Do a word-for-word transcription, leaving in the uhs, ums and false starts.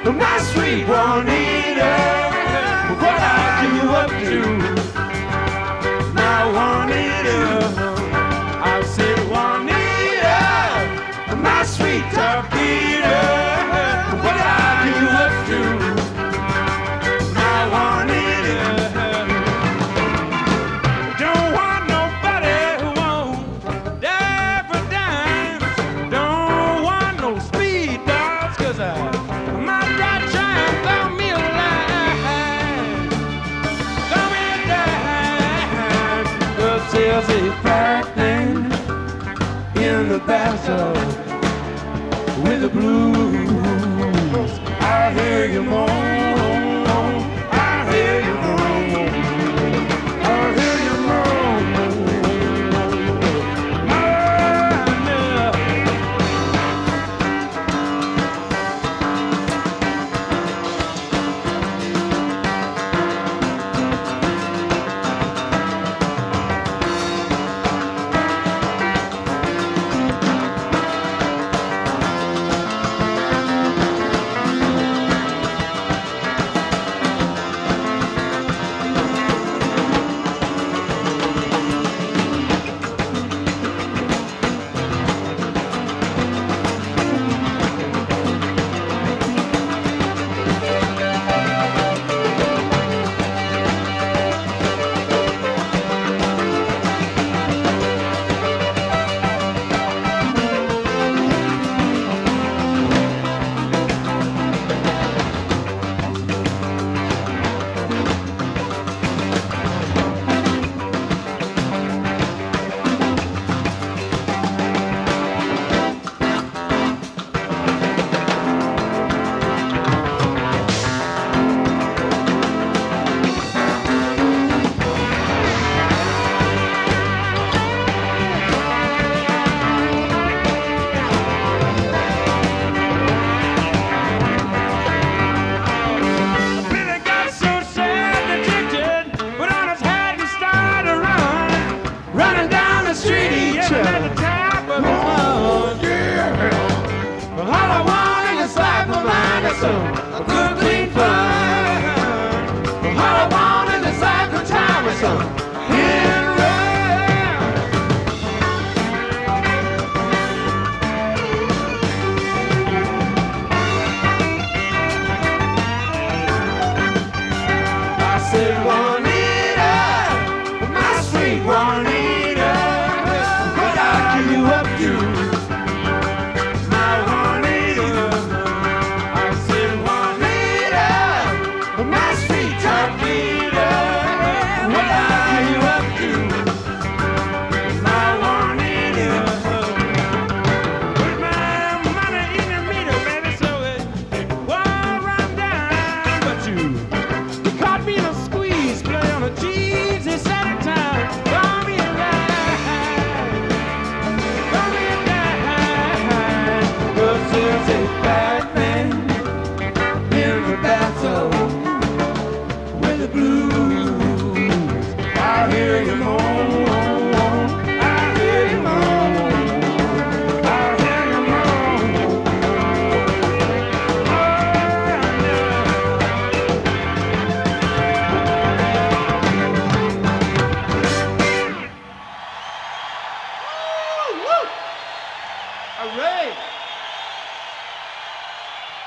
my sweet Juanita, what are you up to? Now Juanita, I said Juanita, my sweet torpedo, what are you up to? Now Juanita, don't want nobody who won't die for dimes. Don't want no speed dogs, 'cause I might right try and throw me a line. Throw me a dime, 'cause there's a fat thing in the bathtub with the blues. I hear you moan, I hear you moan, I hear you moan, moan, yeah. A good clean fun. All I want is a cycle time with some in run. I said, Juanita, my sweet Juanita, what are you up to? My sweet torpedo, what are you up to? My Juanita, put my money in the meter, baby, so it won't run down. But you, you caught me in a squeeze, play on a cheese, it's at a time. Throw me a line, throw me a dime, 'cause there's a bad man in the bathtub. Blues, I hear you moan.